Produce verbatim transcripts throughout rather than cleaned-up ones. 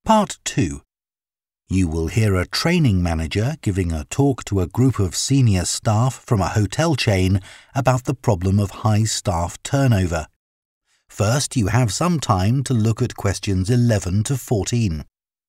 Part two. You will hear a training manager giving a talk to a group of senior staff from a hotel chain about the problem of high staff turnover. First, you have some time to look at questions eleven to fourteen.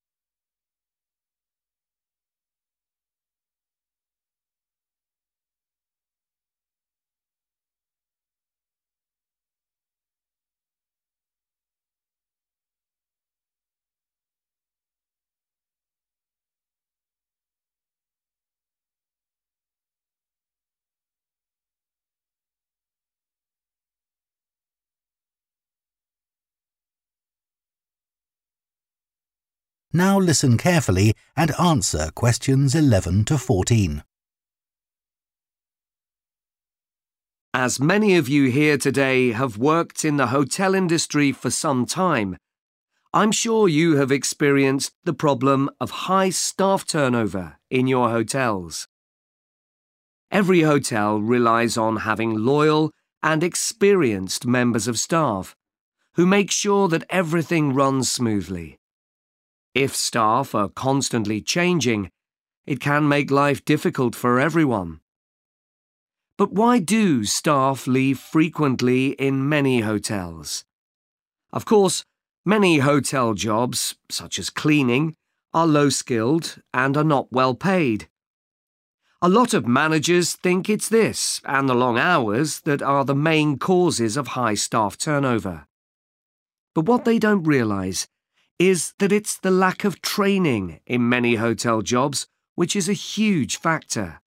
Now listen carefully and answer questions eleven to fourteen. As many of you here today have worked in the hotel industry for some time, I'm sure you have experienced the problem of high staff turnover in your hotels. Every hotel relies on having loyal and experienced members of staff who make sure that everything runs smoothly. If staff are constantly changing, it can make life difficult for everyone. But why do staff leave frequently in many hotels? Of course, many hotel jobs, such as cleaning, are low-skilled and are not well paid. A lot of managers think it's this and the long hours that are the main causes of high staff turnover. But what they don't realise is that it's the lack of training in many hotel jobs which is a huge factor.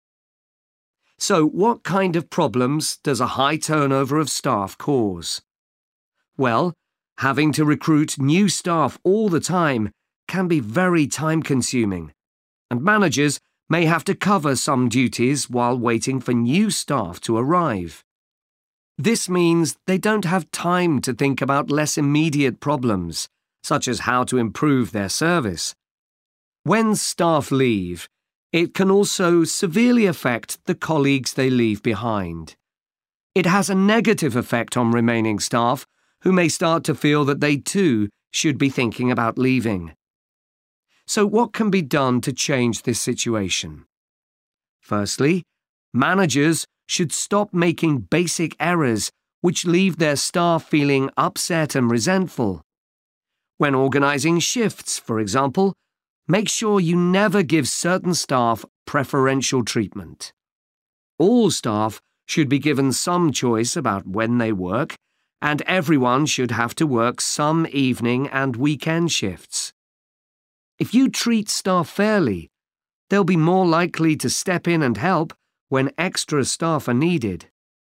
So what kind of problems does a high turnover of staff cause? Well, having to recruit new staff all the time can be very time-consuming, and managers may have to cover some duties while waiting for new staff to arrive. This means they don't have time to think about less immediate problems, such as how to improve their service. When staff leave, it can also severely affect the colleagues they leave behind. It has a negative effect on remaining staff, who may start to feel that they too should be thinking about leaving. So what can be done to change this situation? Firstly, managers should stop making basic errors which leave their staff feeling upset and resentful. When organising shifts, for example, make sure you never give certain staff preferential treatment. All staff should be given some choice about when they work, and everyone should have to work some evening and weekend shifts. If you treat staff fairly, they'll be more likely to step in and help when extra staff are needed.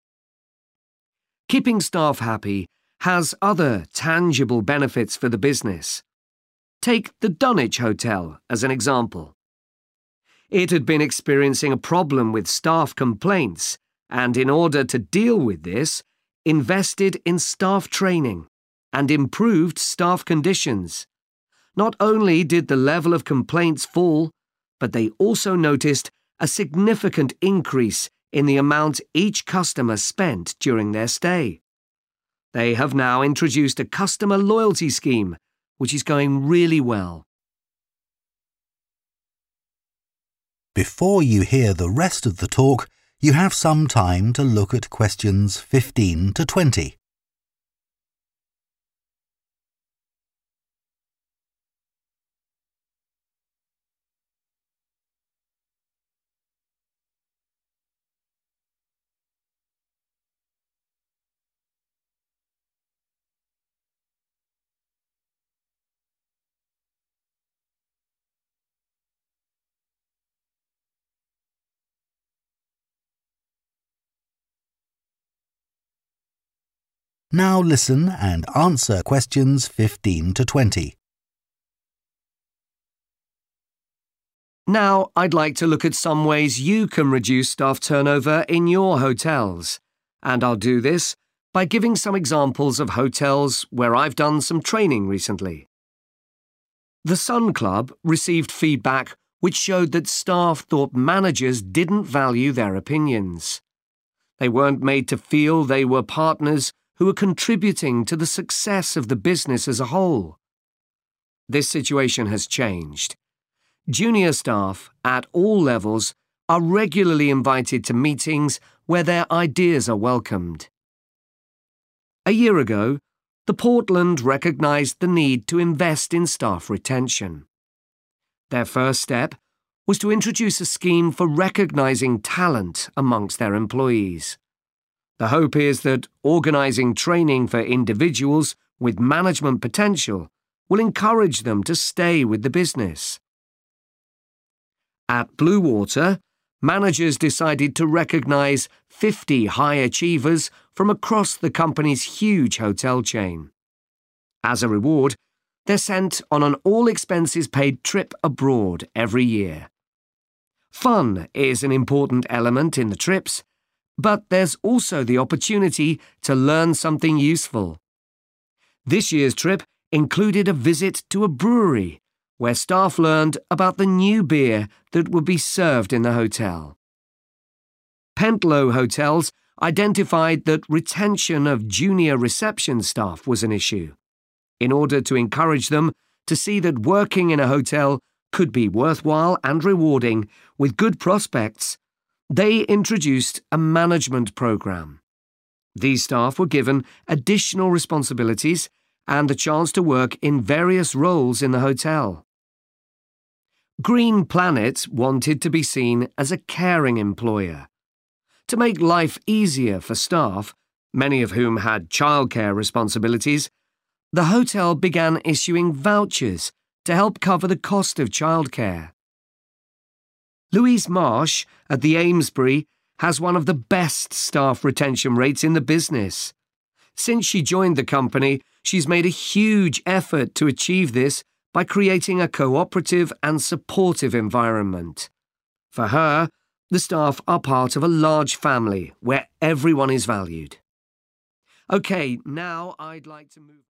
Keeping staff happy has other tangible benefits for the business. Take the Dunwich Hotel as an example. It had been experiencing a problem with staff complaints and, in order to deal with this, invested in staff training and improved staff conditions. Not only did the level of complaints fall, but they also noticed a significant increase in the amount each customer spent during their stay. They have now introduced a customer loyalty scheme, which is going really well. Before you hear the rest of the talk, you have some time to look at questions fifteen to twenty. Now listen and answer questions fifteen to twenty. Now I'd like to look at some ways you can reduce staff turnover in your hotels, and I'll do this by giving some examples of hotels where I've done some training recently. The Sun Club received feedback which showed that staff thought managers didn't value their opinions. They weren't made to feel they were partners who were contributing to the success of the business as a whole. this situation has changed. Junior staff at all levels are regularly invited to meetings where their ideas are welcomed. A year ago, the Portland recognised the need to invest in staff retention. Their first step was to introduce a scheme for recognising talent amongst their employees. The hope is that organising training for individuals with management potential will encourage them to stay with the business. At Blue Water, managers decided to recognise fifty high achievers from across the company's huge hotel chain. As a reward, they're sent on an all-expenses-paid trip abroad every year. Fun is an important element in the trips, but there's also the opportunity to learn something useful. This year's trip included a visit to a brewery, where staff learned about the new beer that would be served in the hotel. Pentlow Hotels identified that retention of junior reception staff was an issue. In order to encourage them to see that working in a hotel could be worthwhile and rewarding with good prospects, they introduced a management program. These staff were given additional responsibilities and the chance to work in various roles in the hotel. Green Planet wanted to be seen as a caring employer. To make life easier for staff, many of whom had childcare responsibilities, the hotel began issuing vouchers to help cover the cost of childcare. Louise Marsh at the Amesbury has one of the best staff retention rates in the business. Since she joined the company, she's made a huge effort to achieve this by creating a cooperative and supportive environment. For her, the staff are part of a large family where everyone is valued. OK, now I'd like to move...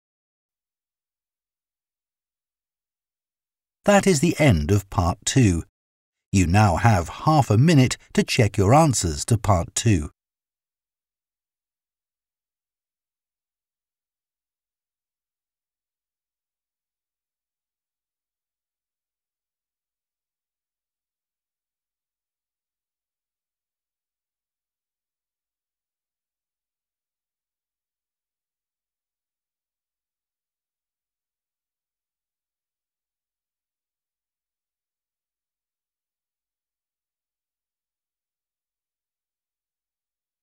That is the end of part two. You now have half a minute to check your answers to part two.